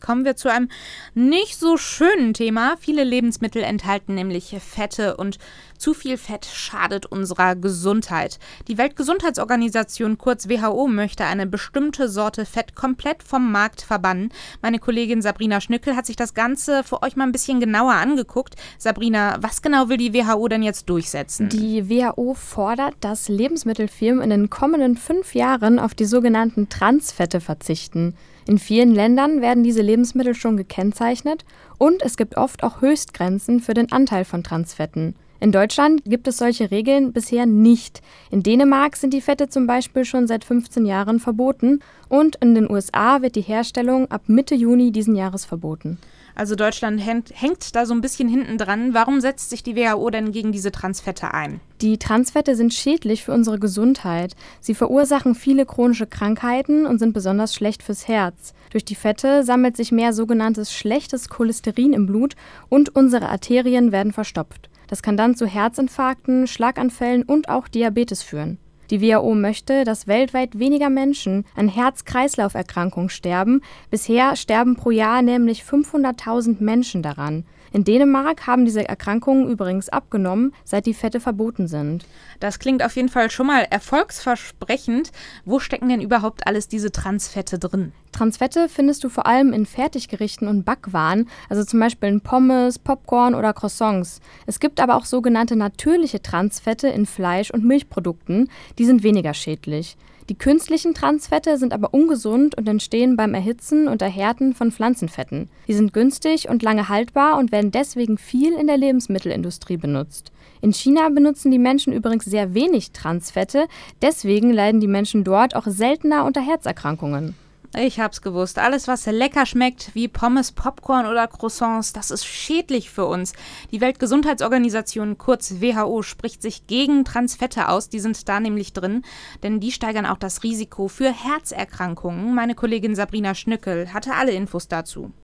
kommen wir zu einem nicht so schönen Thema. Viele Lebensmittel enthalten nämlich Fette und zu viel Fett schadet unserer Gesundheit. Die Weltgesundheitsorganisation, kurz WHO, möchte eine bestimmte Sorte Fett komplett vom Markt verbannen. Meine Kollegin Sabrina Schnückel hat sich das Ganze für euch mal ein bisschen genauer angeguckt. Sabrina, was genau will die WHO denn jetzt durchsetzen? Die WHO fordert, dass Lebensmittelfirmen in den kommenden 5 Jahren auf die sogenannten Transfette verzichten. In vielen Ländern werden diese Lebensmittel schon gekennzeichnet und es gibt oft auch Höchstgrenzen für den Anteil von Transfetten. In Deutschland gibt es solche Regeln bisher nicht. In Dänemark sind die Fette zum Beispiel schon seit 15 Jahren verboten und in den USA wird die Herstellung ab Mitte Juni diesen Jahres verboten. Also Deutschland hängt da so ein bisschen hinten dran. Warum setzt sich die WHO denn gegen diese Transfette ein? Die Transfette sind schädlich für unsere Gesundheit. Sie verursachen viele chronische Krankheiten und sind besonders schlecht fürs Herz. Durch die Fette sammelt sich mehr sogenanntes schlechtes Cholesterin im Blut und unsere Arterien werden verstopft. Das kann dann zu Herzinfarkten, Schlaganfällen und auch Diabetes führen. Die WHO möchte, dass weltweit weniger Menschen an Herz-Kreislauf-Erkrankungen sterben. Bisher sterben pro Jahr nämlich 500.000 Menschen daran. In Dänemark haben diese Erkrankungen übrigens abgenommen, seit die Fette verboten sind. Das klingt auf jeden Fall schon mal erfolgsversprechend. Wo stecken denn überhaupt alles diese Transfette drin? Transfette findest du vor allem in Fertiggerichten und Backwaren, also zum Beispiel in Pommes, Popcorn oder Croissants. Es gibt aber auch sogenannte natürliche Transfette in Fleisch- und Milchprodukten, die sind weniger schädlich. Die künstlichen Transfette sind aber ungesund und entstehen beim Erhitzen und Erhärten von Pflanzenfetten. Sie sind günstig und lange haltbar und werden deswegen viel in der Lebensmittelindustrie benutzt. In China benutzen die Menschen übrigens sehr wenig Transfette, deswegen leiden die Menschen dort auch seltener unter Herzerkrankungen. Ich hab's gewusst. Alles, was lecker schmeckt, wie Pommes, Popcorn oder Croissants, das ist schädlich für uns. Die Weltgesundheitsorganisation, kurz WHO, spricht sich gegen Transfette aus. Die sind da nämlich drin, denn die steigern auch das Risiko für Herzerkrankungen. Meine Kollegin Sabrina Schnückel hatte alle Infos dazu.